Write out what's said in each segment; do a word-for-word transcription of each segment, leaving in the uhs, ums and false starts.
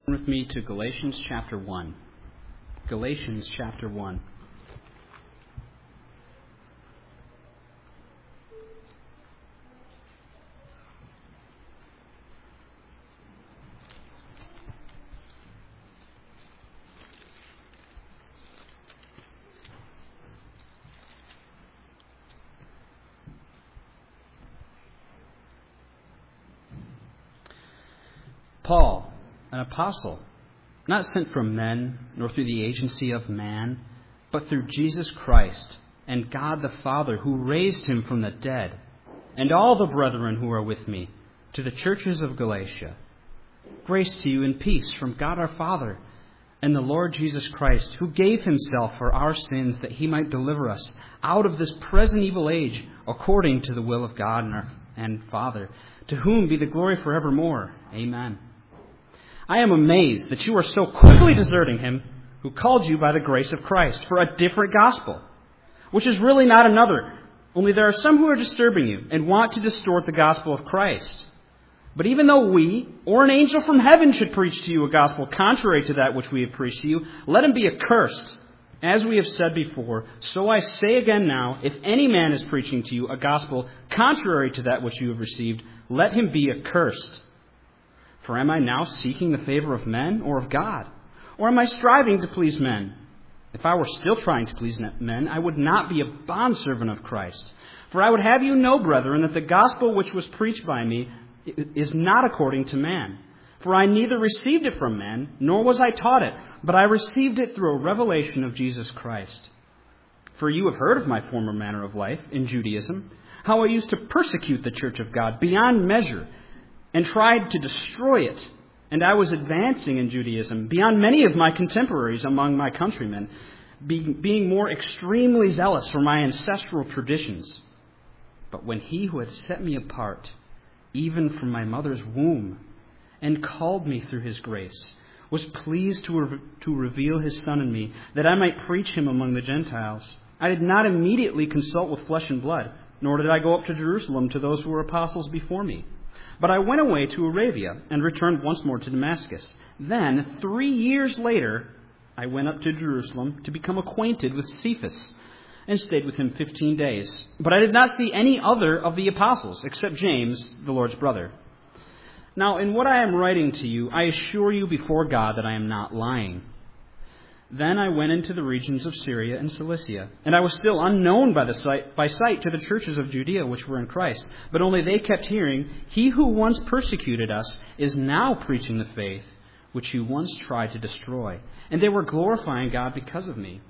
With me to Galatians chapter one. Galatians chapter one. Paul, an apostle, not sent from men, nor through the agency of man, but through Jesus Christ and God the Father, who raised him from the dead, and all the brethren who are with me, to the churches of Galatia. Grace to you and peace from God our Father and the Lord Jesus Christ, who gave himself for our sins that he might deliver us out of this present evil age, according to the will of God and, our, and Father, to whom be the glory forevermore. Amen. I am amazed that you are so quickly deserting him who called you by the grace of Christ for a different gospel, which is really not another. Only there are some who are disturbing you and want to distort the gospel of Christ. But even though we, or an angel from heaven, should preach to you a gospel contrary to that which we have preached to you, let him be accursed. As we have said before, so I say again now, if any man is preaching to you a gospel contrary to that which you have received, let him be accursed. For am I now seeking the favor of men or of God? Or am I striving to please men? If I were still trying to please men, I would not be a bondservant of Christ. For I would have you know, brethren, that the gospel which was preached by me is not according to man. For I neither received it from men, nor was I taught it, but I received it through a revelation of Jesus Christ. For you have heard of my former manner of life in Judaism, how I used to persecute the church of God beyond measure, and tried to destroy it. And I was advancing in Judaism beyond many of my contemporaries among my countrymen, being more extremely zealous for my ancestral traditions. But when he who had set me apart, even from my mother's womb, and called me through his grace, was pleased to, re- to reveal his Son in me, that I might preach him among the Gentiles, I did not immediately consult with flesh and blood, nor did I go up to Jerusalem to those who were apostles before me. But I went away to Arabia and returned once more to Damascus. Then, three years later, I went up to Jerusalem to become acquainted with Cephas and stayed with him fifteen days. But I did not see any other of the apostles except James, the Lord's brother. Now, in what I am writing to you, I assure you before God that I am not lying. Then I went into the regions of Syria and Cilicia, and I was still unknown by the sight, by sight to the churches of Judea which were in Christ. But only they kept hearing, he who once persecuted us is now preaching the faith which you once tried to destroy. And they were glorifying God because of me.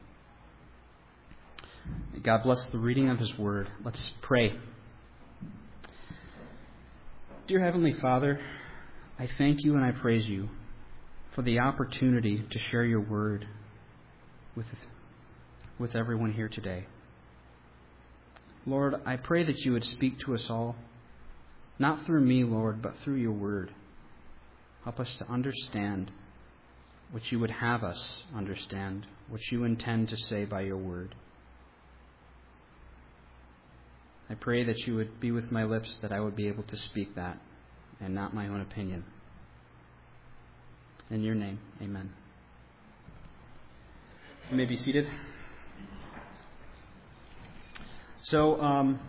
May God bless the reading of his word. Let's pray. Dear Heavenly Father, I thank you and I praise you for the opportunity to share your word with, with everyone here today. Lord, I pray that you would speak to us all, not through me, Lord, but through your word. Help us to understand what you would have us understand, what you intend to say by your word. I pray that you would be with my lips, that I would be able to speak that and not my own opinion. In your name, amen. You may be seated. So, um,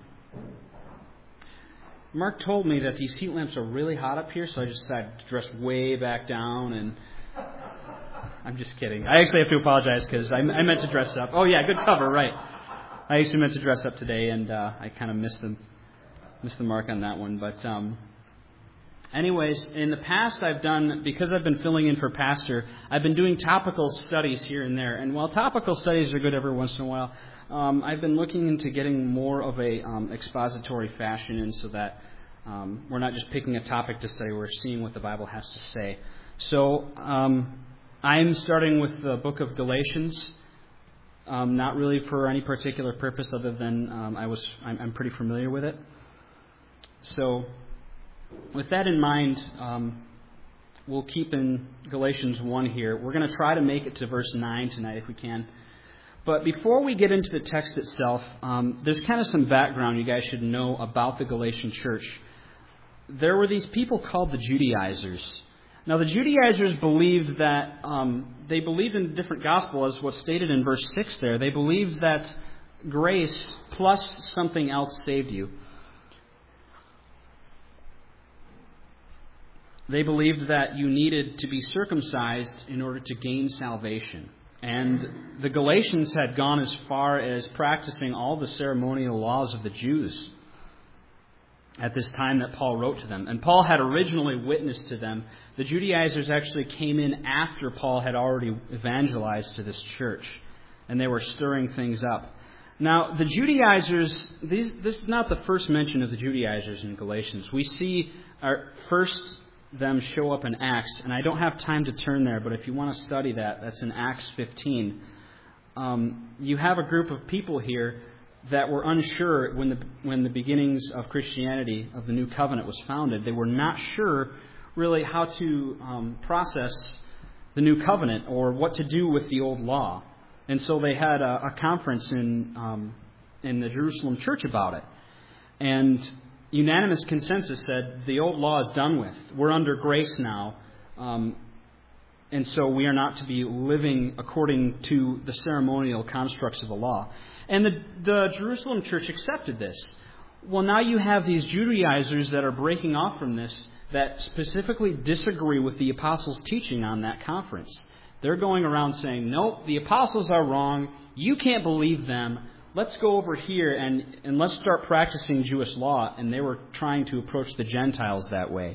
Mark told me that these heat lamps are really hot up here, so I just decided to dress way back down, and I'm just kidding. I actually have to apologize because I, I meant to dress up. Oh yeah, good cover, right. I actually meant to dress up today, and uh, I kind of missed the, missed the mark on that one, but... Um, Anyways, in the past I've done, because I've been filling in for Pastor, I've been doing topical studies here and there. And while topical studies are good every once in a while, um, I've been looking into getting more of a um, expository fashion in so that um, we're not just picking a topic to study, we're seeing what the Bible has to say. So um, I'm starting with the book of Galatians, um, not really for any particular purpose other than um, I was, I'm, I'm pretty familiar with it. So... With that in mind, um, we'll keep in Galatians one here. We're going to try to make it to verse nine tonight if we can. But before we get into the text itself, um, there's kind of some background you guys should know about the Galatian church. There were these people called the Judaizers. Now, the Judaizers believed that, um, they believed in a different gospel, as what's stated in verse six there. They believed that grace plus something else saved you. They believed that you needed to be circumcised in order to gain salvation. And the Galatians had gone as far as practicing all the ceremonial laws of the Jews at this time that Paul wrote to them. And Paul had originally witnessed to them. The Judaizers actually came in after Paul had already evangelized to this church. And they were stirring things up. Now, the Judaizers, these, this is not the first mention of the Judaizers in Galatians. We see our first them show up in Acts, and I don't have time to turn there, but if you want to study that, that's in Acts fifteen. Um, you have a group of people here that were unsure when the when the beginnings of Christianity, of the New Covenant, was founded. They were not sure really how to um, process the New Covenant or what to do with the Old Law, and so they had a, a conference in um, in the Jerusalem church about it, and unanimous consensus said the old law is done with. We're under grace now, um, and so we are not to be living according to the ceremonial constructs of the law. And the, the Jerusalem church accepted this. Well, now you have these Judaizers that are breaking off from this that specifically disagree with the apostles' teaching on that conference. They're going around saying, no, the apostles are wrong. You can't believe them. Let's go over here and, and let's start practicing Jewish law. And they were trying to approach the Gentiles that way.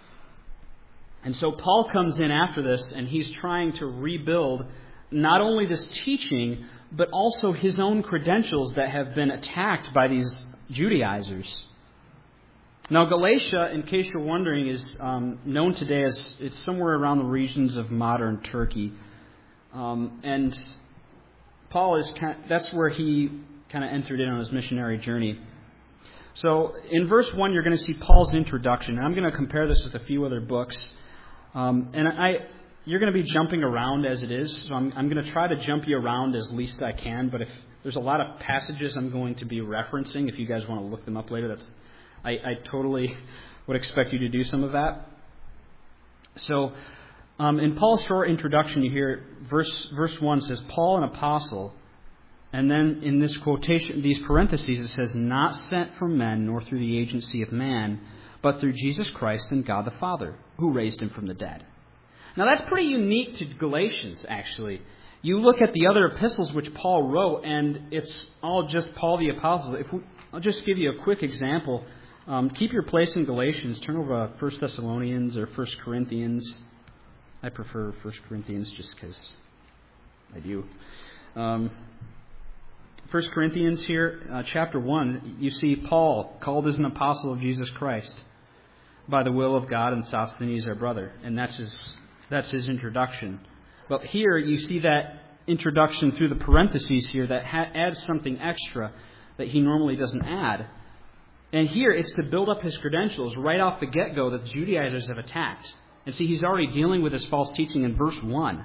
And so Paul comes in after this, and he's trying to rebuild not only this teaching, but also his own credentials that have been attacked by these Judaizers. Now, Galatia, in case you're wondering, is um, known today as it's somewhere around the regions of modern Turkey. Um, and Paul is kind of, that's where he kind of entered in on his missionary journey. So in verse one, you're going to see Paul's introduction. And I'm going to compare this with a few other books. Um, and I, you're going to be jumping around as it is. So I'm, I'm going to try to jump you around as least I can. But if there's a lot of passages I'm going to be referencing, if you guys want to look them up later, that's I, I totally would expect you to do some of that. So Um, in Paul's short introduction, you hear verse verse one says, Paul, an apostle. And then in this quotation, these parentheses, it says, not sent from men nor through the agency of man, but through Jesus Christ and God the Father, who raised him from the dead. Now that's pretty unique to Galatians, actually. You look at the other epistles which Paul wrote, and it's all just Paul the apostle. If we, I'll just give you a quick example. Um, keep your place in Galatians. Turn over to First Thessalonians or First Corinthians. I prefer First Corinthians just because I do. Um, First Corinthians here, uh, chapter one, you see Paul called as an apostle of Jesus Christ by the will of God, and Sosthenes our brother, and that's his that's his introduction. But here you see that introduction through the parentheses here that ha- adds something extra that he normally doesn't add. And here it's to build up his credentials right off the get-go that the Judaizers have attacked. And see, he's already dealing with his false teaching in verse one.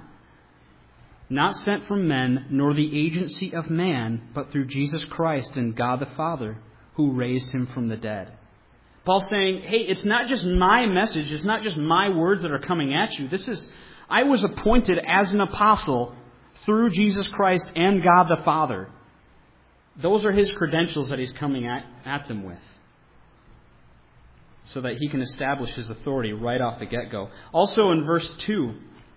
Not sent from men, nor the agency of man, but through Jesus Christ and God the Father, who raised him from the dead. Paul's saying, hey, it's not just my message, it's not just my words that are coming at you. This is, I was appointed as an apostle through Jesus Christ and God the Father. Those are his credentials that he's coming at, at them with, so that he can establish his authority right off the get-go. Also in verse two,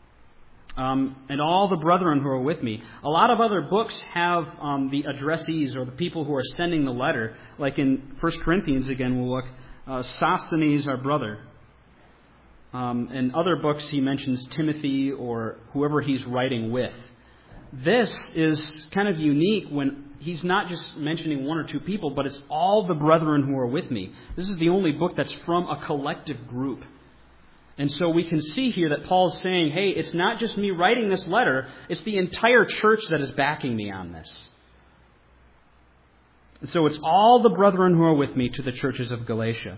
um, and all the brethren who are with me. A lot of other books have um, the addressees or the people who are sending the letter. Like in First Corinthians, again, we'll look, uh, Sosthenes, our brother. Um, in other books, he mentions Timothy or whoever he's writing with. This is kind of unique when he's not just mentioning one or two people, but it's all the brethren who are with me. This is the only book that's from a collective group. And so we can see here that Paul's saying, hey, it's not just me writing this letter, it's the entire church that is backing me on this. And so it's all the brethren who are with me to the churches of Galatia.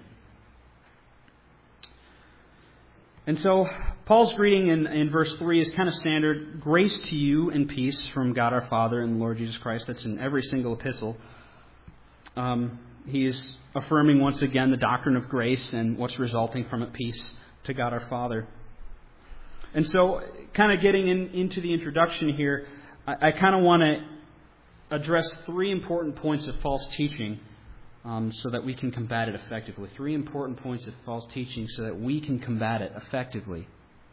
And so Paul's greeting in, in verse three is kind of standard. Grace to you and peace from God our Father and the Lord Jesus Christ. That's in every single epistle. Um, he is affirming once again the doctrine of grace and what's resulting from it, peace to God our Father. And so, kind of getting in, into the introduction here, I, I kind of want to address three important points of false teaching um, so that we can combat it effectively. Three important points of false teaching so that we can combat it effectively.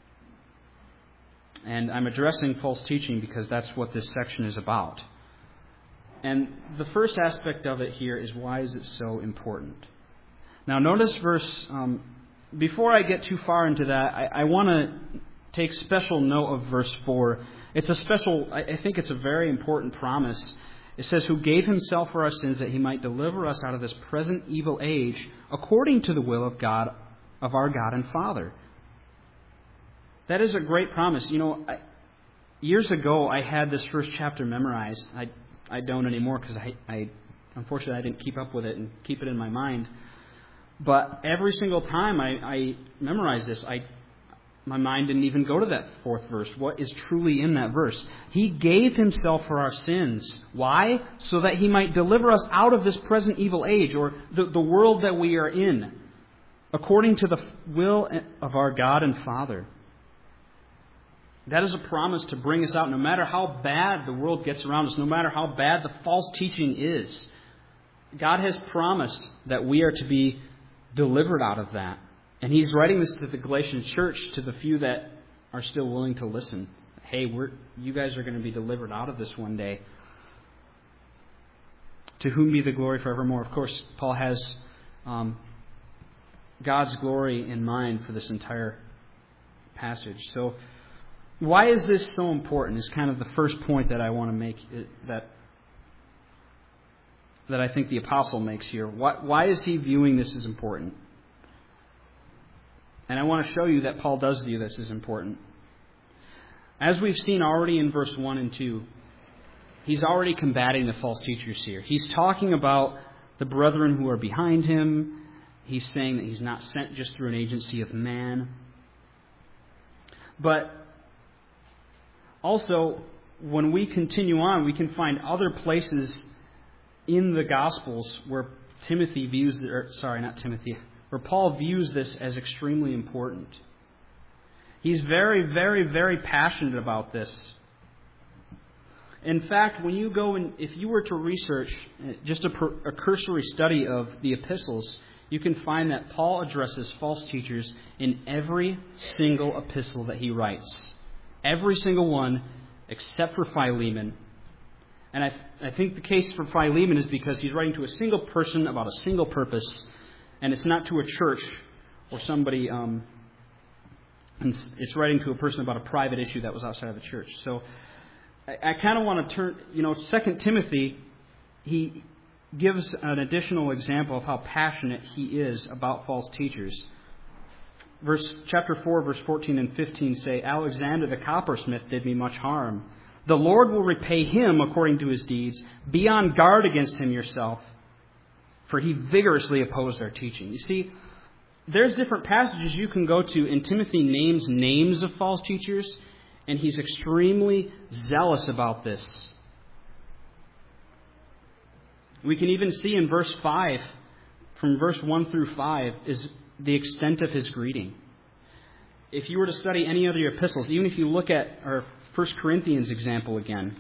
And I'm addressing false teaching because that's what this section is about. And the first aspect of it here is, why is it so important? Now, notice verse... Um, before I get too far into that, I, I want to take special note of verse four. It's a special... I, I think it's a very important promise. It says, who gave himself for our sins that he might deliver us out of this present evil age, according to the will of God, of our God and Father. That is a great promise. You know, I, years ago I had this first chapter memorized. I I don't anymore because I, I unfortunately I didn't keep up with it and keep it in my mind. But every single time I, I memorized this, I my mind didn't even go to that fourth verse. What is truly in that verse? He gave himself for our sins. Why? So that he might deliver us out of this present evil age, or the, the world that we are in, according to the will of our God and Father. That is a promise to bring us out no matter how bad the world gets around us, no matter how bad the false teaching is. God has promised that we are to be delivered out of that. And He's writing this to the Galatian church, to the few that are still willing to listen. Hey, we're, you guys are going to be delivered out of this one day. To whom be the glory forevermore. Of course, Paul has um, God's glory in mind for this entire passage. So, why is this so important is kind of the first point that I want to make, that that I think the apostle makes here. Why, why is he viewing this as important? And I want to show you that Paul does view this as important. As we've seen already in verse one and two, he's already combating the false teachers here. He's talking about the brethren who are behind him. He's saying that he's not sent just through an agency of man. But also, when we continue on, we can find other places in the Gospels where Timothy views, the, or, sorry, not Timothy, where Paul views this as extremely important. He's very, very, very passionate about this. In fact, when you go and if you were to research just a, a cursory study of the epistles, you can find that Paul addresses false teachers in every single epistle that he writes. Every single one, except for Philemon. And I, th- I think the case for Philemon is because he's writing to a single person about a single purpose, and it's not to a church or somebody. Um, it's writing to a person about a private issue that was outside of the church. So I, I kind of want to turn, you know, Second Timothy, he gives an additional example of how passionate he is about false teachers. Verse chapter four, verse fourteen and fifteen say, Alexander the coppersmith did me much harm. The Lord will repay him according to his deeds. Be on guard against him yourself, for he vigorously opposed our teaching. You see, there's different passages you can go to, and Timothy names names of false teachers, and he's extremely zealous about this. We can even see in verse five, from verse one through five, is the extent of his greeting. If you were to study any other epistles, even if you look at our First Corinthians example again,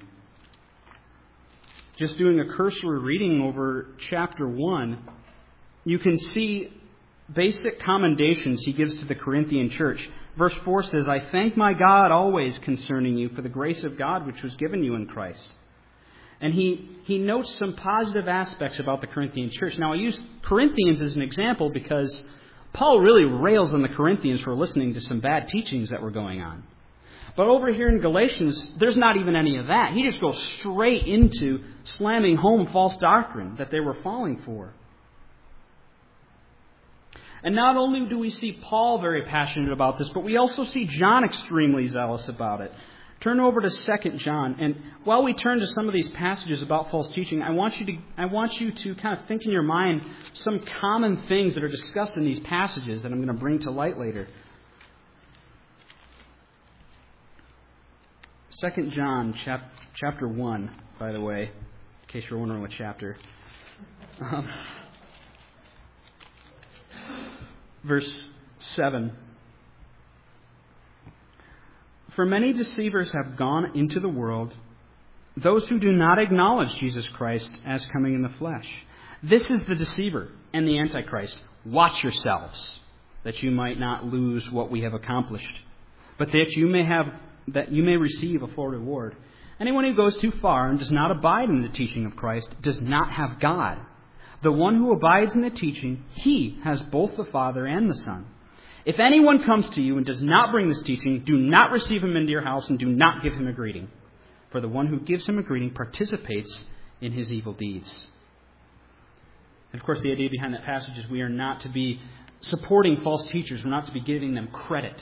just doing a cursory reading over chapter one, you can see basic commendations he gives to the Corinthian church. Verse four says, I thank my God always concerning you for the grace of God which was given you in Christ. And he, he notes some positive aspects about the Corinthian church. Now, I use Corinthians as an example because Paul really rails on the Corinthians for listening to some bad teachings that were going on. But over here in Galatians, there's not even any of that. He just goes straight into slamming home false doctrine that they were falling for. And not only do we see Paul very passionate about this, but we also see John extremely zealous about it. Turn over to Second John, and while we turn to some of these passages about false teaching, I want you to I want you to kind of think in your mind some common things that are discussed in these passages that I'm going to bring to light later. Second John chap, chapter one, by the way, in case you're wondering what chapter. Um, verse seven. For many deceivers have gone into the world, those who do not acknowledge Jesus Christ as coming in the flesh. This is the deceiver and the Antichrist. Watch yourselves, that you might not lose what we have accomplished, but that you may have that you may receive a full reward. Anyone who goes too far and does not abide in the teaching of Christ does not have God. The one who abides in the teaching, he has both the Father and the Son. If anyone comes to you and does not bring this teaching, do not receive him into your house and do not give him a greeting. For the one who gives him a greeting participates in his evil deeds. And of course, the idea behind that passage is we are not to be supporting false teachers. We're not to be giving them credit.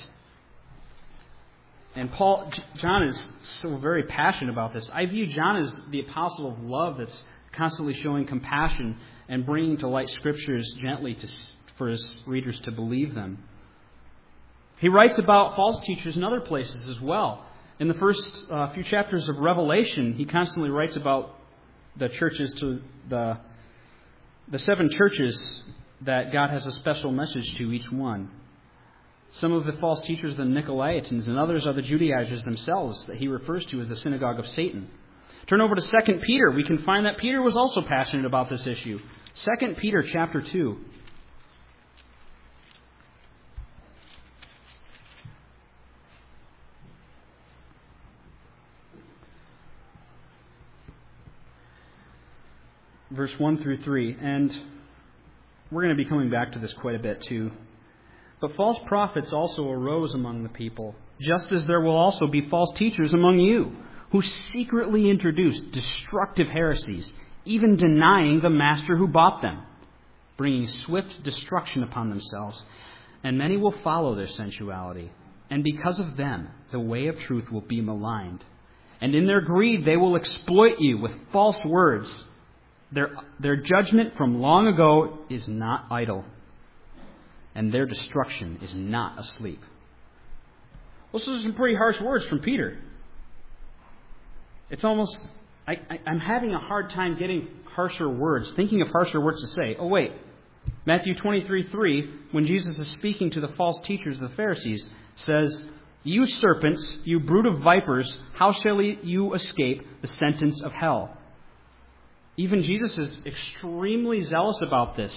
And Paul, John is so very passionate about this. I view John as the apostle of love that's constantly showing compassion and bringing to light Scriptures gently to, for his readers to believe them. He writes about false teachers in other places as well. In the first uh, few chapters of Revelation, he constantly writes about the churches to the the seven churches that God has a special message to each one. Some of the false teachers are the Nicolaitans, and others are the Judaizers themselves that he refers to as the synagogue of Satan. Turn over to Second Peter. We can find that Peter was also passionate about this issue. Second Peter chapter two. Verse one through three. And we're going to be coming back to this quite a bit too. But false prophets also arose among the people, just as there will also be false teachers among you, who secretly introduce destructive heresies, even denying the master who bought them, bringing swift destruction upon themselves. And many will follow their sensuality. And because of them, the way of truth will be maligned. And in their greed, they will exploit you with false words. Their, their judgment from long ago is not idle, and their destruction is not asleep. Well, those are some pretty harsh words from Peter. It's almost, I, I, I'm having a hard time getting harsher words, thinking of harsher words to say. Oh, wait. Matthew twenty-three three, when Jesus is speaking to the false teachers, the Pharisees, says, "You serpents, you brood of vipers, how shall you escape the sentence of hell?" Even Jesus is extremely zealous about this.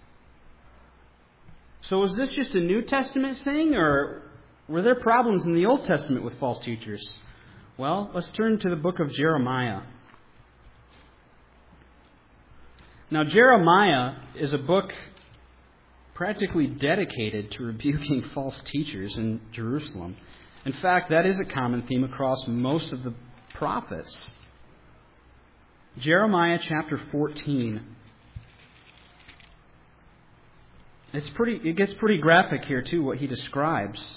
So is this just a New Testament thing, or were there problems in the Old Testament with false teachers? Well, let's turn to the book of Jeremiah. Now, Jeremiah is a book practically dedicated to rebuking false teachers in Jerusalem. In fact, that is a common theme across most of the prophets. Jeremiah chapter fourteen. It's pretty. It gets pretty graphic here too, what he describes.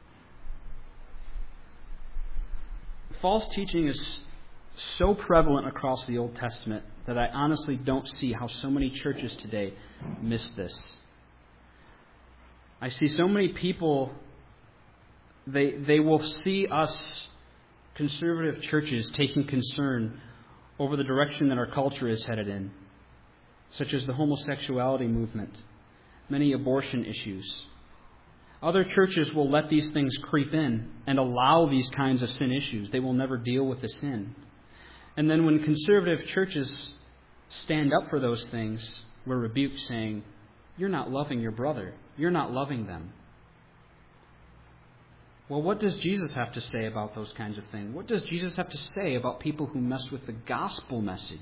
False teaching is so prevalent across the Old Testament that I honestly don't see how so many churches today miss this. I see so many people, they they will see us conservative churches taking concern over the direction that our culture is headed in, such as the homosexuality movement, many abortion issues. Other churches will let these things creep in and allow these kinds of sin issues. They will never deal with the sin. And then when conservative churches stand up for those things, we're rebuked saying, "You're not loving your brother. You're not loving them." Well, what does Jesus have to say about those kinds of things? What does Jesus have to say about people who mess with the gospel message?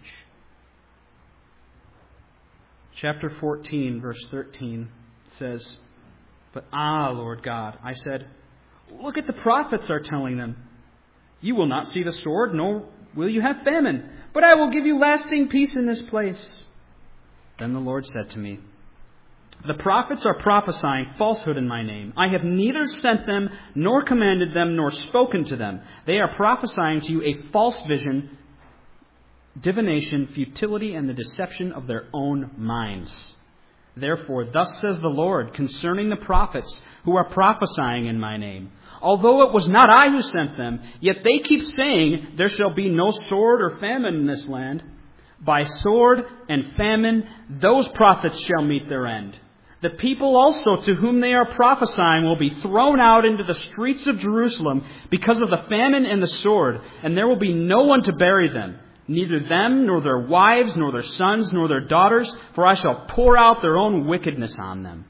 Chapter fourteen, verse thirteen says, "But ah, Lord God, I said, look at the prophets are telling them, you will not see the sword, nor will you have famine, but I will give you lasting peace in this place." Then the Lord said to me, "The prophets are prophesying falsehood in my name. I have neither sent them, nor commanded them, nor spoken to them. They are prophesying to you a false vision, divination, futility, and the deception of their own minds. Therefore, thus says the Lord concerning the prophets who are prophesying in my name. Although it was not I who sent them, yet they keep saying, there shall be no sword or famine in this land. By sword and famine, those prophets shall meet their end. The people also to whom they are prophesying will be thrown out into the streets of Jerusalem because of the famine and the sword, and there will be no one to bury them, neither them, nor their wives, nor their sons, nor their daughters, for I shall pour out their own wickedness on them.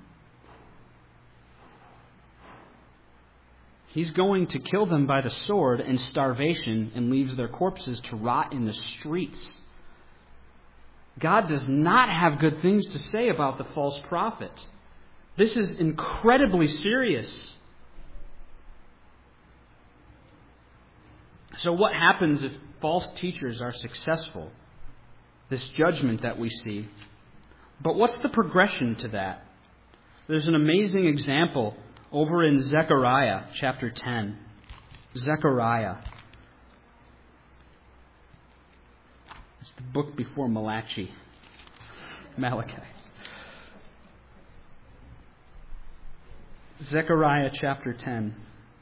He's going to kill them by the sword and starvation and leaves their corpses to rot in the streets. God does not have good things to say about the false prophet. This is incredibly serious. So what happens if false teachers are successful? This judgment that we see. But what's the progression to that? There's an amazing example over in Zechariah chapter ten. Zechariah. It's the book before Malachi. Malachi. Zechariah chapter ten.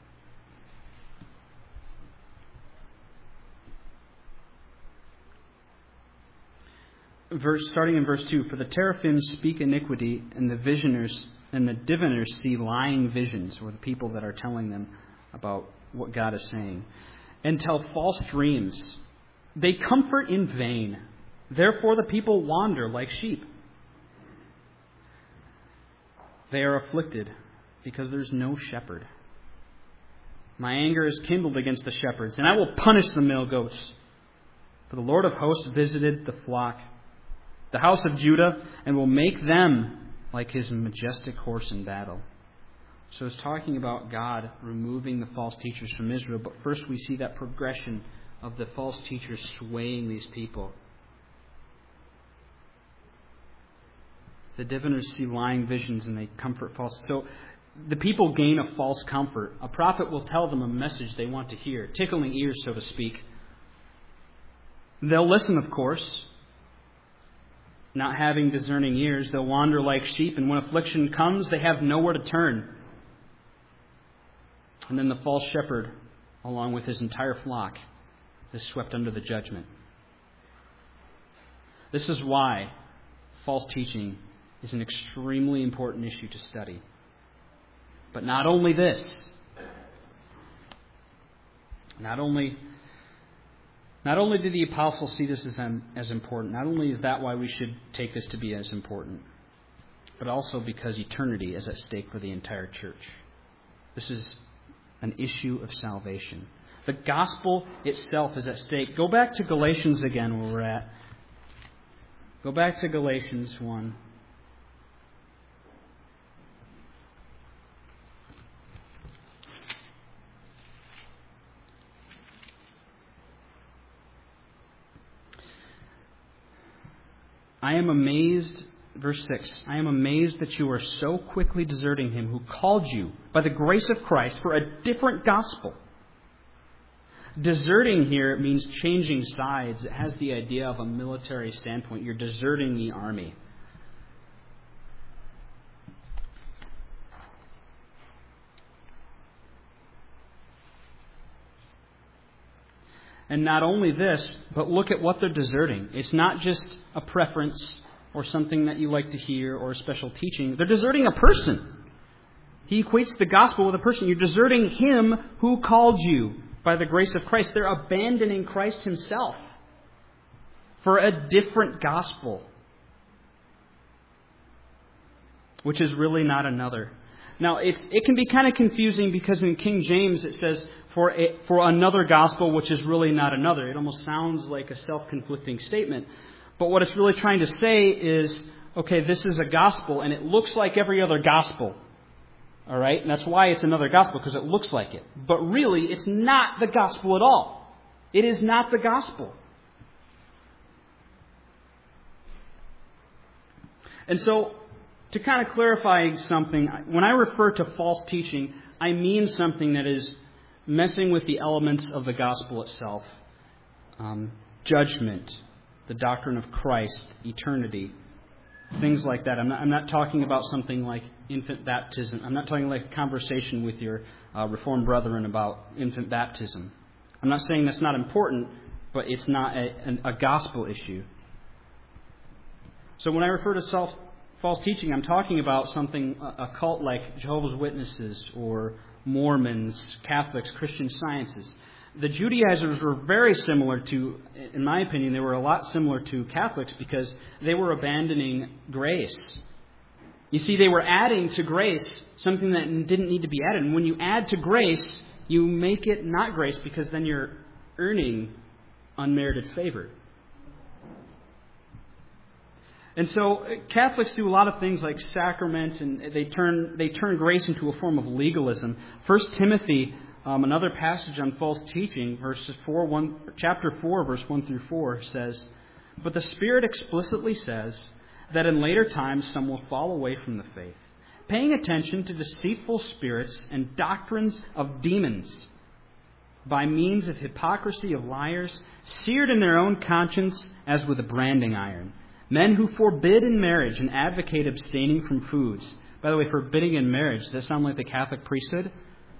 Verse, starting in verse two, for the teraphim speak iniquity, and the visioners and the diviners see lying visions, or the people that are telling them about what God is saying, and tell false dreams. They comfort in vain. Therefore the people wander like sheep. They are afflicted because there's no shepherd. My anger is kindled against the shepherds, and I will punish the male goats. For the Lord of hosts visited the flock, the house of Judah, and will make them like his majestic horse in battle. So it's talking about God removing the false teachers from Israel. But first we see that progression of the false teachers swaying these people. The diviners see lying visions and they comfort false. So the people gain a false comfort. A prophet will tell them a message they want to hear, tickling ears, so to speak. They'll listen, of course. Not having discerning ears, they'll wander like sheep, and when affliction comes, they have nowhere to turn. And then the false shepherd, along with his entire flock, is swept under the judgment. This is why false teaching is an extremely important issue to study. But not only this, not only Not only did the apostles see this as, um, as important, not only is that why we should take this to be as important, but also because eternity is at stake for the entire church. This is an issue of salvation. The gospel itself is at stake. Go back to Galatians again, where we're at. Go back to Galatians one. I am amazed, verse six, I am amazed that you are so quickly deserting him who called you by the grace of Christ for a different gospel. Deserting here means changing sides. It has the idea of a military standpoint. You're deserting the army. And not only this, but look at what they're deserting. It's not just a preference or something that you like to hear or a special teaching. They're deserting a person. He equates the gospel with a person. You're deserting him who called you by the grace of Christ. They're abandoning Christ himself for a different gospel, which is really not another. Now, it's, it can be kind of confusing because in King James it says, for a, for another gospel, which is really not another. It almost sounds like a self-conflicting statement. But what it's really trying to say is, okay, this is a gospel, and it looks like every other gospel. All right? And that's why it's another gospel, because it looks like it. But really, it's not the gospel at all. It is not the gospel. And so, to kind of clarify something, when I refer to false teaching, I mean something that is messing with the elements of the gospel itself. Um, judgment, the doctrine of Christ, eternity, things like that. I'm not, I'm not talking about something like infant baptism. I'm not talking like a conversation with your uh, Reformed brethren about infant baptism. I'm not saying that's not important, but it's not a, a gospel issue. So when I refer to self, false teaching, I'm talking about something, a cult like Jehovah's Witnesses or Mormons, Catholics, Christian Sciences. The Judaizers were very similar to, in my opinion, they were a lot similar to Catholics because they were abandoning grace. You see, they were adding to grace something that didn't need to be added. And when you add to grace, you make it not grace because then you're earning unmerited favor. And so Catholics do a lot of things like sacraments, and they turn they turn grace into a form of legalism. First Timothy, um, another passage on false teaching, verses four, one, chapter four, verse one through four says, "But the Spirit explicitly says that in later times some will fall away from the faith, paying attention to deceitful spirits and doctrines of demons, by means of hypocrisy of liars, seared in their own conscience as with a branding iron. Men who forbid in marriage and advocate abstaining from foods." By the way, forbidding in marriage, does that sound like the Catholic priesthood?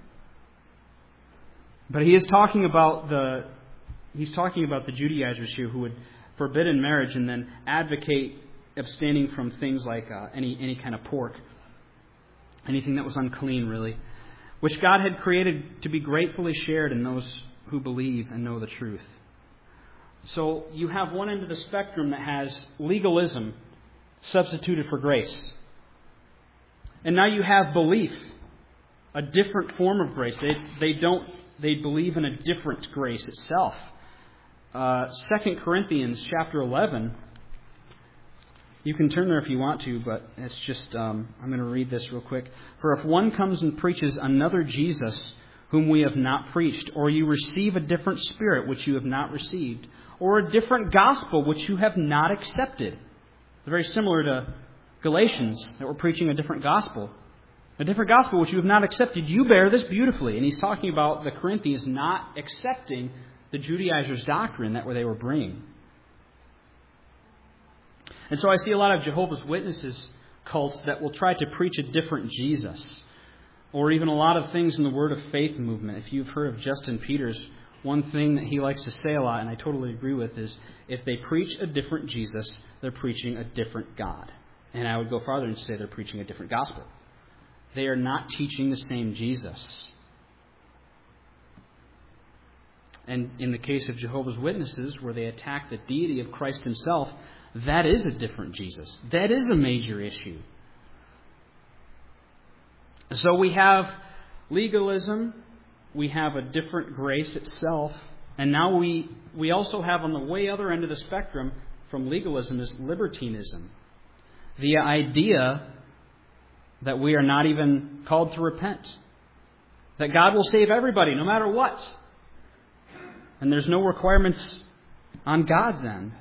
But he is talking about the he's talking about the Judaizers here who would forbid in marriage and then advocate abstaining from things like uh, any any kind of pork, anything that was unclean, really, which God had created to be gratefully shared in those who believe and know the truth. So you have one end of the spectrum that has legalism substituted for grace. And now you have belief, a different form of grace. They, they don't, they believe in a different grace itself. Uh, Second Corinthians chapter eleven, you can turn there if you want to, but it's just, um, I'm going to read this real quick. "For if one comes and preaches another Jesus whom we have not preached, or you receive a different spirit which you have not received, or a different gospel which you have not accepted." Very similar to Galatians, that we're preaching a different gospel. "A different gospel which you have not accepted, you bear this beautifully." And he's talking about the Corinthians not accepting the Judaizers' doctrine that they were bringing. And so I see a lot of Jehovah's Witnesses cults that will try to preach a different Jesus, or even a lot of things in the Word of Faith movement. If you've heard of Justin Peters, one thing that he likes to say a lot, and I totally agree with, is if they preach a different Jesus, they're preaching a different God. And I would go farther and say they're preaching a different gospel. They are not teaching the same Jesus. And in the case of Jehovah's Witnesses, where they attack the deity of Christ himself, that is a different Jesus. That is a major issue. So we have legalism, we have a different grace itself, and now we we also have on the way other end of the spectrum from legalism is libertinism. The idea that we are not even called to repent. That God will save everybody no matter what. And there's no requirements on God's end.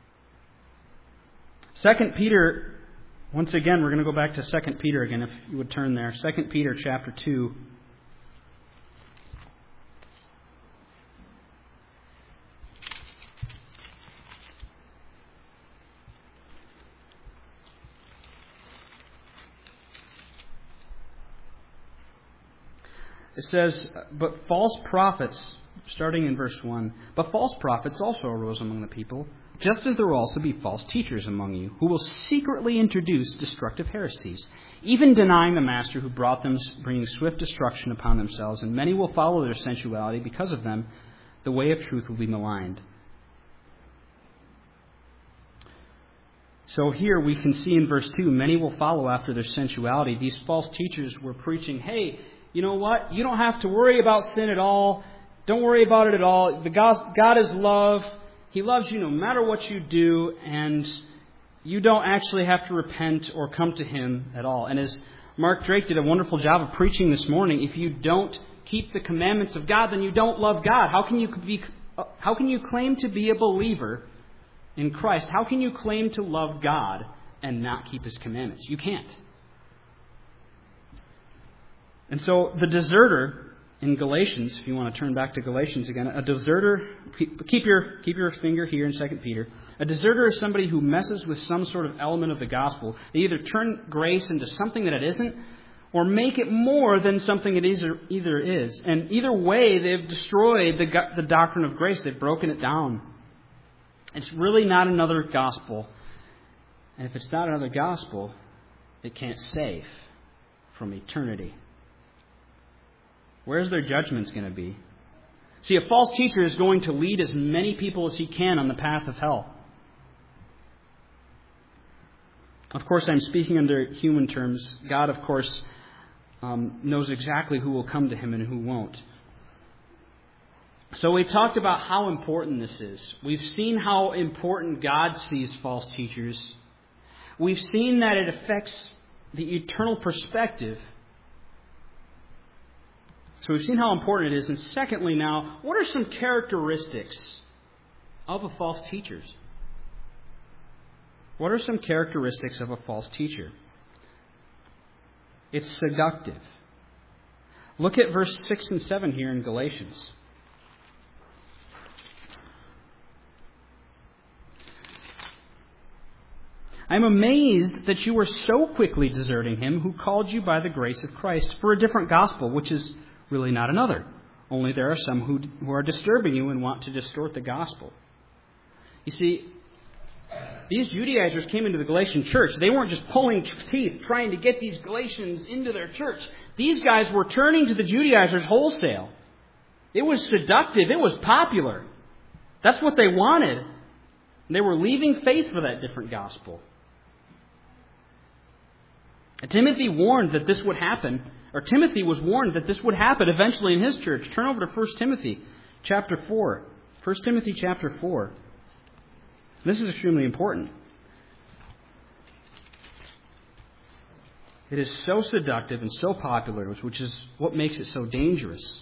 Second Peter, once again, we're going to go back to Second Peter again, if you would turn there. Second Peter chapter two. It says, "But false prophets," starting in verse one, "but false prophets also arose among the people, just as there will also be false teachers among you, who will secretly introduce destructive heresies, even denying the master who brought them, bringing swift destruction upon themselves. And many will follow their sensuality. Because of them, the way of truth will be maligned." So here we can see in verse two, many will follow after their sensuality. These false teachers were preaching, hey, you know what? You don't have to worry about sin at all. Don't worry about it at all. The God, God is love. He loves you no matter what you do, and you don't actually have to repent or come to Him at all. And as Mark Drake did a wonderful job of preaching this morning, if you don't keep the commandments of God, then you don't love God. How can you be? How can you claim to be a believer in Christ? How can you claim to love God and not keep His commandments? You can't. And so the deserter in Galatians, if you want to turn back to Galatians again, a deserter, keep your keep your finger here in Second Peter. A deserter is somebody who messes with some sort of element of the gospel. They either turn grace into something that it isn't, or make it more than something it either, either is. And either way, they've destroyed the, the doctrine of grace. They've broken it down. It's really not another gospel. And if it's not another gospel, it can't save from eternity. Where's their judgments going to be? See, a false teacher is going to lead as many people as he can on the path of hell. Of course, I'm speaking under human terms. God, of course, um, knows exactly who will come to him and who won't. So we talked about how important this is. We've seen how important God sees false teachers. We've seen that it affects the eternal perspective. So we've seen how important it is. And secondly now, what are some characteristics of a false teacher? What are some characteristics of a false teacher? It's seductive. Look at verse six and seven here in Galatians. I am amazed that you were so quickly deserting him who called you by the grace of Christ for a different gospel, which is really not another. Only there are some who, who are disturbing you and want to distort the gospel. You see, these Judaizers came into the Galatian church. They weren't just pulling teeth trying to get these Galatians into their church. These guys were turning to the Judaizers wholesale. It was seductive. It was popular. That's what they wanted. They were leaving faith for that different gospel. Timothy warned that this would happen, or Timothy was warned that this would happen eventually in his church. Turn over to First Timothy chapter four. First Timothy chapter four. This is extremely important. It is so seductive and so popular, which is what makes it so dangerous.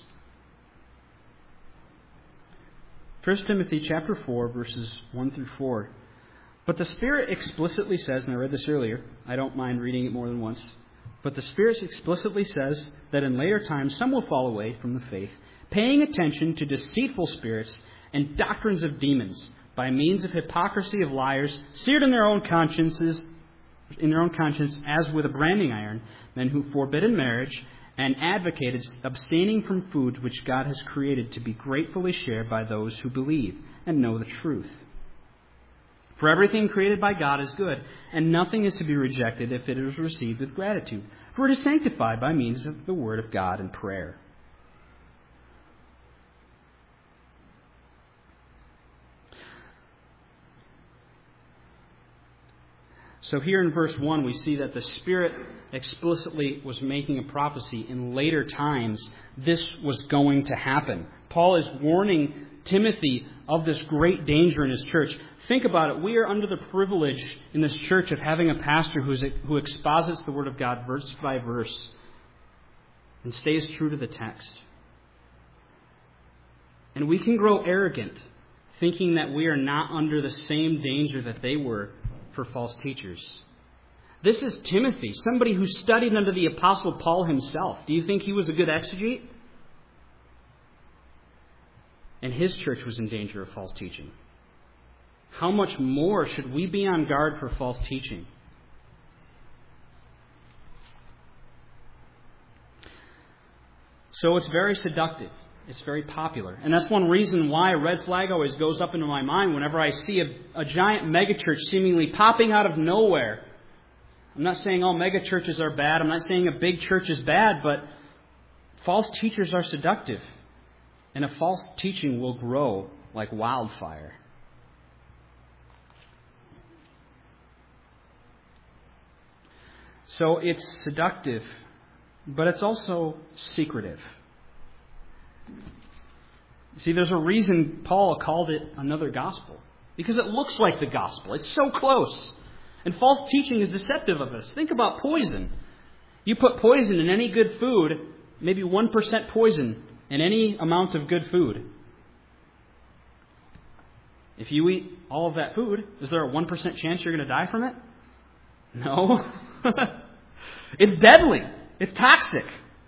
First Timothy chapter four, verses one through four. But the Spirit explicitly says, and I read this earlier, I don't mind reading it more than once, but the Spirit explicitly says that in later times some will fall away from the faith, paying attention to deceitful spirits and doctrines of demons, by means of hypocrisy of liars, seared in their own consciences, in their own conscience as with a branding iron, men who forbidden marriage and advocated abstaining from foods which God has created to be gratefully shared by those who believe and know the truth. For everything created by God is good, and nothing is to be rejected if it is received with gratitude, for it is sanctified by means of the Word of God and prayer. So here in verse one, we see that the Spirit explicitly was making a prophecy. In later times, this was going to happen. Paul is warning Timothy of this great danger in his church. Think about it. We are under the privilege in this church of having a pastor who's, who exposits the Word of God verse by verse and stays true to the text. And we can grow arrogant, thinking that we are not under the same danger that they were for false teachers. This is Timothy, somebody who studied under the Apostle Paul himself. Do you think he was a good exegete? And his church was in danger of false teaching. How much more should we be on guard for false teaching? So it's very seductive. It's very popular. And that's one reason why a red flag always goes up into my mind whenever I see a, a giant megachurch seemingly popping out of nowhere. I'm not saying all megachurches are bad. I'm not saying a big church is bad, but false teachers are seductive. And a false teaching will grow like wildfire. So it's seductive, but it's also secretive. See, there's a reason Paul called it another gospel. Because it looks like the gospel. It's so close. And false teaching is deceptive of us. Think about poison. You put poison in any good food, maybe one percent poison in any amount of good food. If you eat all of that food, is there a one percent chance you're going to die from it? No. It's deadly. It's toxic.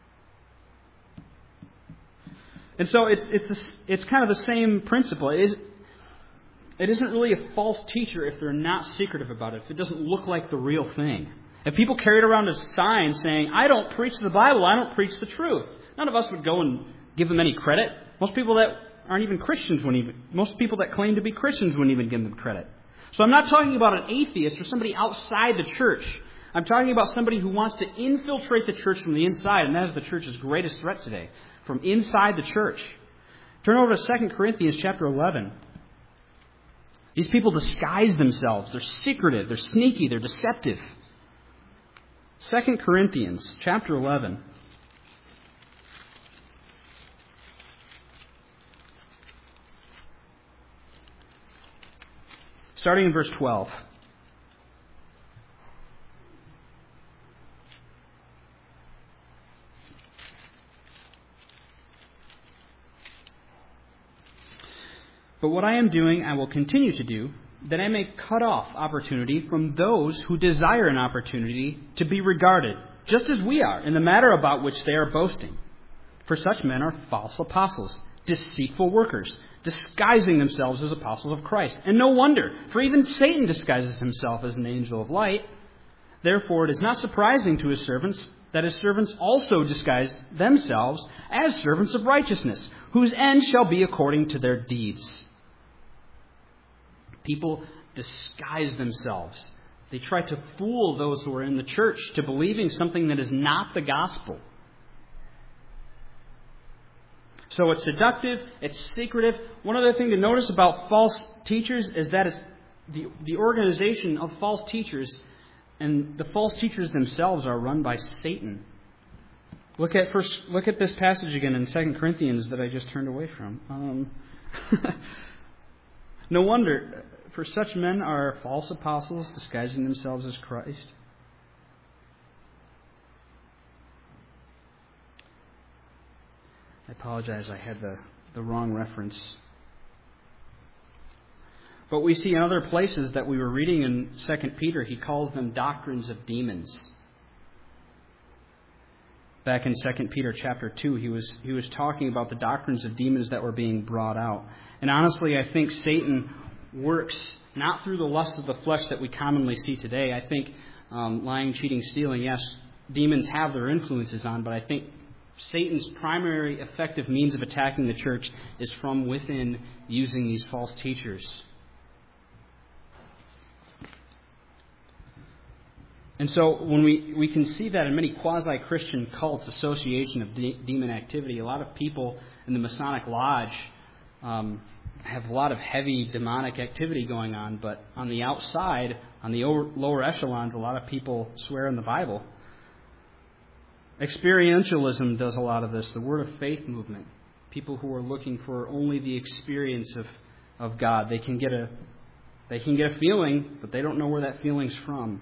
And so it's it's a, it's kind of the same principle. It, is, it isn't really a false teacher if they're not secretive about it, if it doesn't look like the real thing. If people carried around a sign saying, I don't preach the Bible, I don't preach the truth, none of us would go and give them any credit. Most people that aren't even Christians wouldn't even, most people that claim to be Christians wouldn't even give them credit. So I'm not talking about an atheist or somebody outside the church. I'm talking about somebody who wants to infiltrate the church from the inside, and that is the church's greatest threat today, from inside the church. Turn over to Second Corinthians chapter eleven. These people disguise themselves. They're secretive. They're sneaky. They're deceptive. Second Corinthians chapter eleven. Starting in verse twelve. But what I am doing, I will continue to do, that I may cut off opportunity from those who desire an opportunity to be regarded, just as we are, in the matter about which they are boasting. For such men are false apostles, deceitful workers, disguising themselves as apostles of Christ. And no wonder, for even Satan disguises himself as an angel of light. Therefore, it is not surprising to his servants that his servants also disguise themselves as servants of righteousness, whose end shall be according to their deeds. People disguise themselves. They try to fool those who are in the church to believing something that is not the gospel. So it's seductive, it's secretive. One other thing to notice about false teachers is that it's the, the organization of false teachers, and the false teachers themselves are run by Satan. Look at first. Look at this passage again in Second Corinthians that I just turned away from. Um, no wonder, for such men are false apostles disguising themselves as Christ. I apologize, I had the, the wrong reference. But we see in other places that we were reading in Second Peter, he calls them doctrines of demons. Back in Second Peter chapter two, he was he was talking about the doctrines of demons that were being brought out. And honestly, I think Satan works not through the lust of the flesh that we commonly see today. I think um, lying, cheating, stealing, yes, demons have their influences on, but I think Satan's primary effective means of attacking the church is from within, using these false teachers. And so when we, we can see that in many quasi-Christian cults, association of de- demon activity, a lot of people in the Masonic Lodge um, have a lot of heavy demonic activity going on, but on the outside, on the over, lower echelons, a lot of people swear in the Bible. Experientialism does a lot of this, the Word of Faith movement. People who are looking for only the experience of, of God. They can get a they can get a feeling, but they don't know where that feeling's from.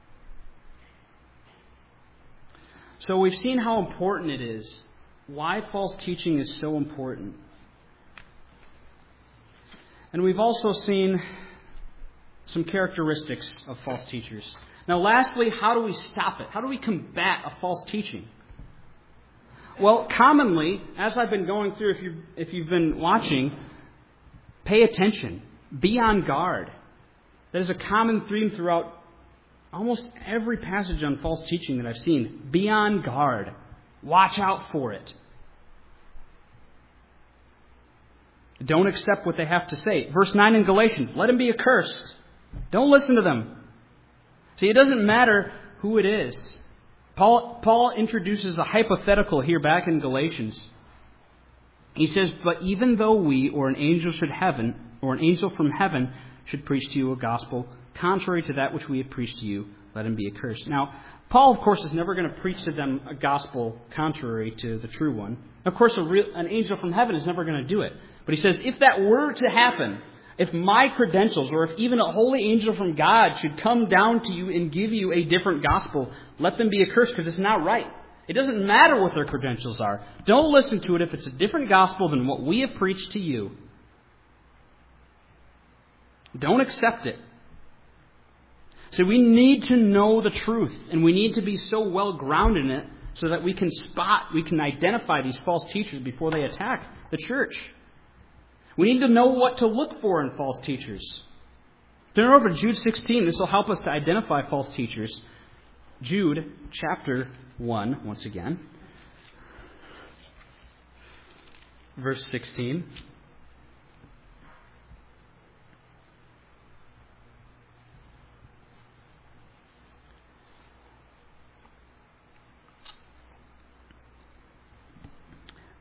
So we've seen how important it is, why false teaching is so important. And we've also seen some characteristics of false teachers. Now lastly, how do we stop it? How do we combat a false teaching? Well, commonly, as I've been going through, if, you, if you've been watching, pay attention. Be on guard. That is a common theme throughout almost every passage on false teaching that I've seen. Be on guard. Watch out for it. Don't accept what they have to say. Verse nine in Galatians, let them be accursed. Don't listen to them. See, it doesn't matter who it is. Paul, Paul introduces a hypothetical here back in Galatians. He says, but even though we or an angel should heaven, or an angel from heaven should preach to you a gospel contrary to that which we have preached to you, let him be accursed. Now, Paul, of course, is never going to preach to them a gospel contrary to the true one. Of course, a real, an angel from heaven is never going to do it. But he says, if that were to happen, if my credentials, or if even a holy angel from God should come down to you and give you a different gospel, let them be accursed, because it's not right. It doesn't matter what their credentials are. Don't listen to it if it's a different gospel than what we have preached to you. Don't accept it. So we need to know the truth, and we need to be so well grounded in it so that we can spot, we can identify these false teachers before they attack the church. We need to know what to look for in false teachers. Turn over to Jude sixteen. This will help us to identify false teachers. Jude chapter one, once again. Verse sixteen.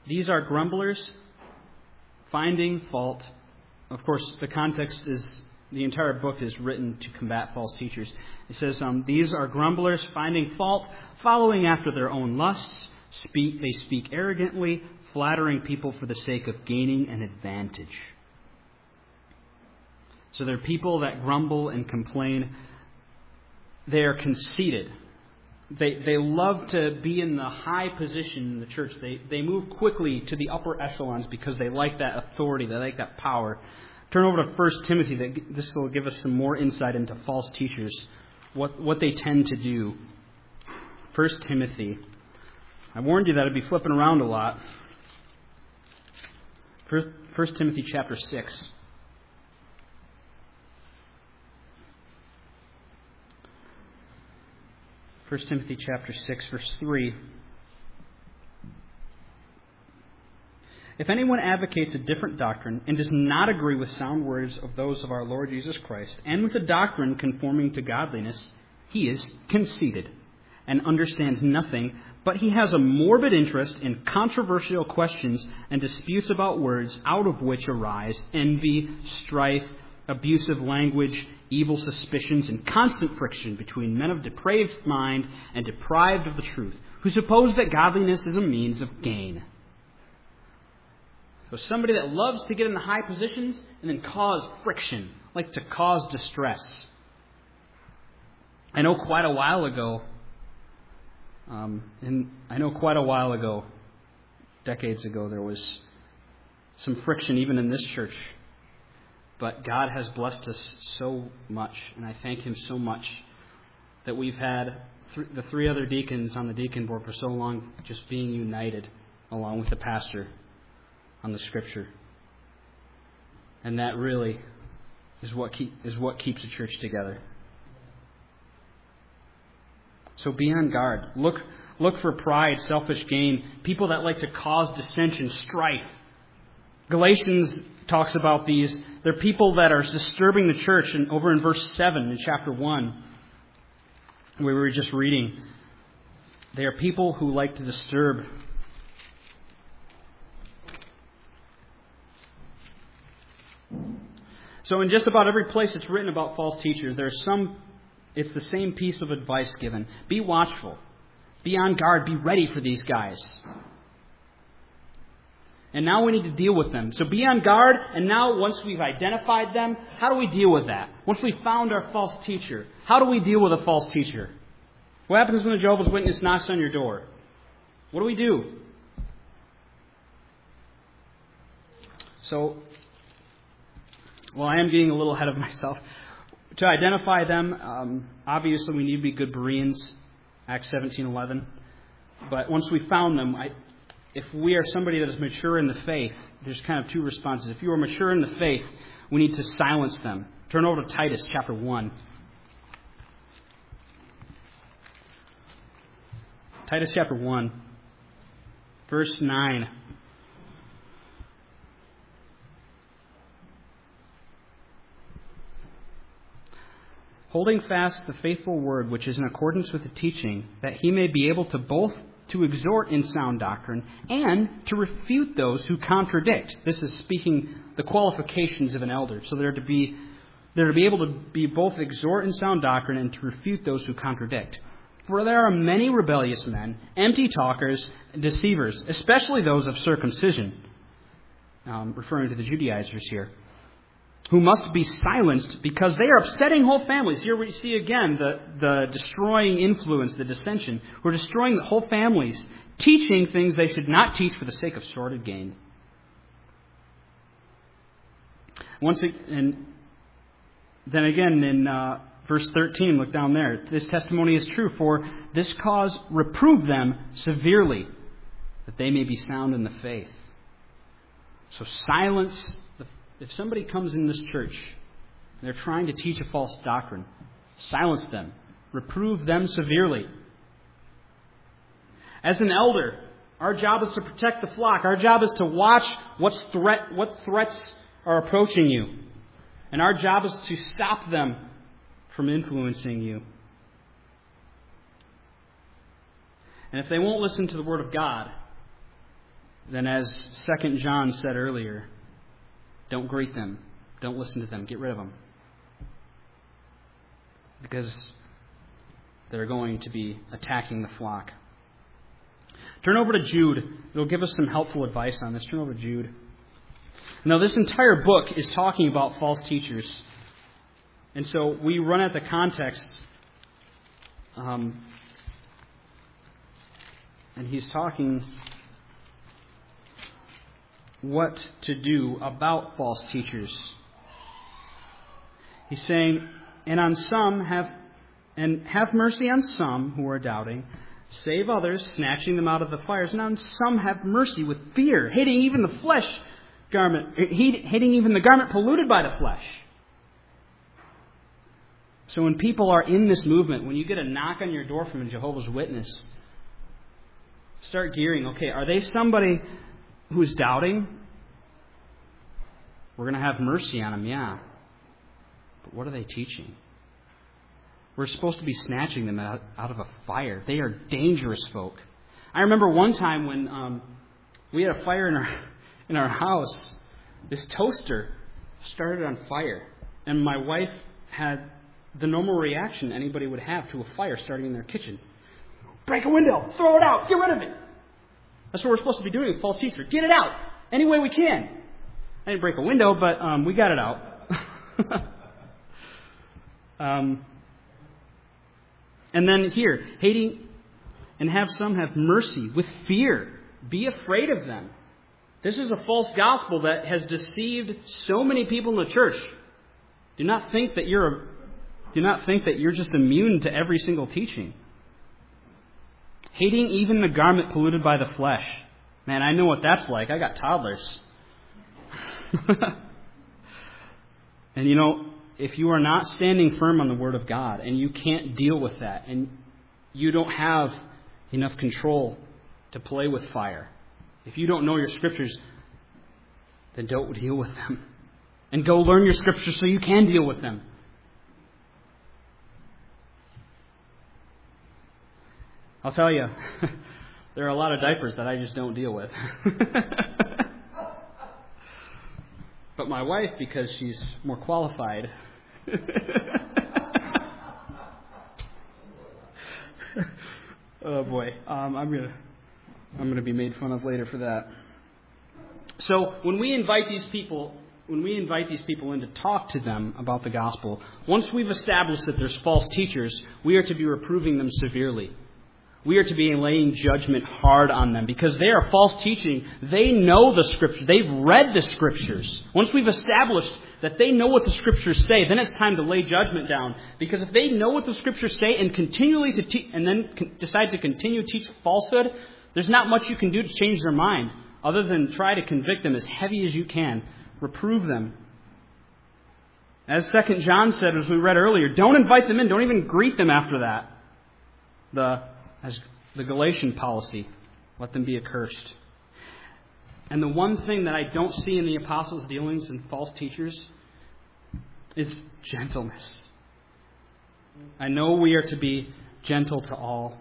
These are grumblers, finding fault. Of course, the context is the entire book is written to combat false teachers. It says, um, these are grumblers, finding fault, following after their own lusts. Speak, they speak arrogantly, flattering people for the sake of gaining an advantage. So they're people that grumble and complain. They are conceited. They they love to be in the high position in the church. They they move quickly to the upper echelons because they like that authority. They like that power. Turn over to First Timothy. That this will give us some more insight into false teachers, what what they tend to do. First Timothy. I warned you that I'd be flipping around a lot. First, First Timothy chapter six. First Timothy chapter six, verse three. If anyone advocates a different doctrine and does not agree with sound words of those of our Lord Jesus Christ, and with a doctrine conforming to godliness, he is conceited and understands nothing, but he has a morbid interest in controversial questions and disputes about words, out of which arise envy, strife, abusive language, evil suspicions, and constant friction between men of depraved mind and deprived of the truth, who suppose that godliness is a means of gain. So somebody that loves to get in the high positions and then cause friction, like to cause distress. I know quite a while ago, um, and I know quite a while ago, decades ago, there was some friction even in this church. But God has blessed us so much, and I thank Him so much that we've had th- the three other deacons on the deacon board for so long just being united along with the pastor on the Scripture. And that really is what keep, is what keeps a church together. So be on guard. Look, look for pride, selfish gain, people that like to cause dissension, strife. Galatians talks about these. They're people that are disturbing the church. And over in verse seven in chapter one, where we were just reading, they are people who like to disturb. So in just about every place it's written about false teachers, there's some, it's the same piece of advice given. Be watchful. Be on guard. Be ready for these guys. And now we need to deal with them. So be on guard. And now once we've identified them, how do we deal with that? Once we've found our false teacher, how do we deal with a false teacher? What happens when a Jehovah's Witness knocks on your door? What do we do? So, well, I am getting a little ahead of myself. To identify them, um, obviously we need to be good Bereans, Acts seventeen eleven. But once we found them, I, if we are somebody that is mature in the faith, there's kind of two responses. If you are mature in the faith, we need to silence them. Turn over to Titus chapter one. Titus chapter one, verse nine. Holding fast the faithful word which is in accordance with the teaching, that he may be able to both to exhort in sound doctrine and to refute those who contradict. This is speaking the qualifications of an elder. So they're to be they're to be able to be both exhort in sound doctrine and to refute those who contradict. For there are many rebellious men, empty talkers, and deceivers, especially those of circumcision, um, referring to the Judaizers here, who must be silenced because they are upsetting whole families. Here we see again the, the destroying influence, the dissension. We're destroying the whole families, teaching things they should not teach for the sake of sordid gain. Once it, and then again in uh, verse thirteen, look down there. This testimony is true. For this cause reprove them severely, that they may be sound in the faith. So silence. If somebody comes in this church and they're trying to teach a false doctrine, silence them. Reprove them severely. As an elder, our job is to protect the flock. Our job is to watch what's threat, what threats are approaching you. And our job is to stop them from influencing you. And if they won't listen to the Word of God, then as Second John said earlier, don't greet them. Don't listen to them. Get rid of them. Because they're going to be attacking the flock. Turn over to Jude. It'll give us some helpful advice on this. Turn over to Jude. Now, this entire book is talking about false teachers. And so we run at the context. Um, and he's talking what to do about false teachers. He's saying, and on some have, and have mercy on some who are doubting, save others, snatching them out of the fires, and on some have mercy with fear, hating even the flesh garment, hating even the garment polluted by the flesh. So when people are in this movement, when you get a knock on your door from a Jehovah's Witness, start gearing, okay, are they somebody who's doubting? We're going to have mercy on them, yeah. But what are they teaching? We're supposed to be snatching them out, out of a fire. They are dangerous folk. I remember one time when um, we had a fire in our in our house. This toaster started on fire, and my wife had the normal reaction anybody would have to a fire starting in their kitchen: break a window, throw it out, get rid of it. That's what we're supposed to be doing with false teachers. Get it out any way we can. I didn't break a window, but um, we got it out. um. And then here, hating, and have some have mercy with fear. Be afraid of them. This is a false gospel that has deceived so many people in the church. Do not think that you're a, do not think that you're just immune to every single teaching. Hating even the garment polluted by the flesh. Man, I know what that's like. I got toddlers. And you know, if you are not standing firm on the Word of God and you can't deal with that and you don't have enough control to play with fire, if you don't know your Scriptures, then don't deal with them. And go learn your Scriptures so you can deal with them. I'll tell you, there are a lot of diapers that I just don't deal with. But my wife, because she's more qualified, oh boy, um, I'm gonna I'm gonna be made fun of later for that. So when we invite these people, when we invite these people in to talk to them about the gospel, once we've established that there's false teachers, we are to be reproving them severely. We are to be laying judgment hard on them because they are false teaching. They know the Scripture. They've read the Scriptures. Once we've established that they know what the Scriptures say, then it's time to lay judgment down. Because if they know what the Scriptures say and continually to te- and then con- decide to continue to teach falsehood, there's not much you can do to change their mind other than try to convict them as heavy as you can. Reprove them. As Second John said, as we read earlier, don't invite them in. Don't even greet them after that. The As the Galatian policy, let them be accursed. And the one thing that I don't see in the apostles' dealings and false teachers is gentleness. I know we are to be gentle to all.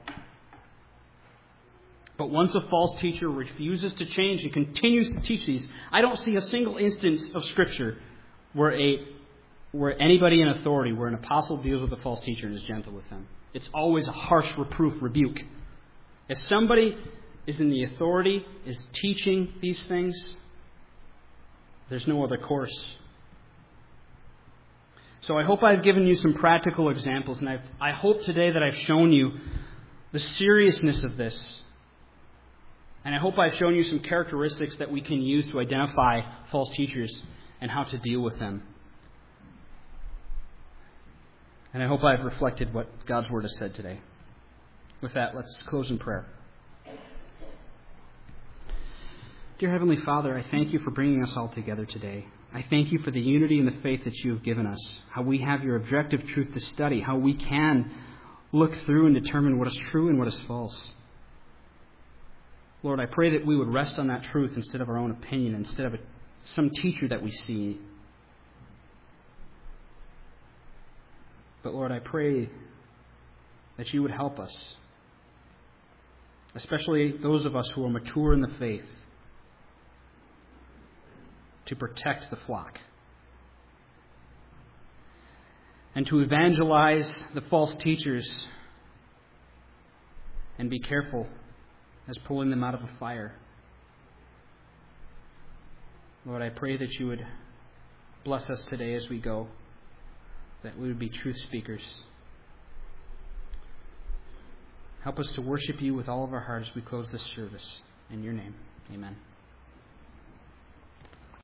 But once a false teacher refuses to change and continues to teach these, I don't see a single instance of Scripture where a where anybody in authority, where an apostle deals with a false teacher and is gentle with them. It's always a harsh reproof, rebuke. If somebody is in the authority, is teaching these things, there's no other course. So I hope I've given you some practical examples, and I've, I hope today that I've shown you the seriousness of this. And I hope I've shown you some characteristics that we can use to identify false teachers and how to deal with them. And I hope I've reflected what God's Word has said today. With that, let's close in prayer. Dear Heavenly Father, I thank you for bringing us all together today. I thank you for the unity and the faith that you have given us, how we have your objective truth to study, how we can look through and determine what is true and what is false. Lord, I pray that we would rest on that truth instead of our own opinion, instead of a, some teacher that we see. But Lord, I pray that you would help us, especially those of us who are mature in the faith, to protect the flock, and to evangelize the false teachers and be careful as pulling them out of a fire. Lord, I pray that you would bless us today as we go, that we would be truth speakers. Help us to worship you with all of our hearts as we close this service. In your name, amen.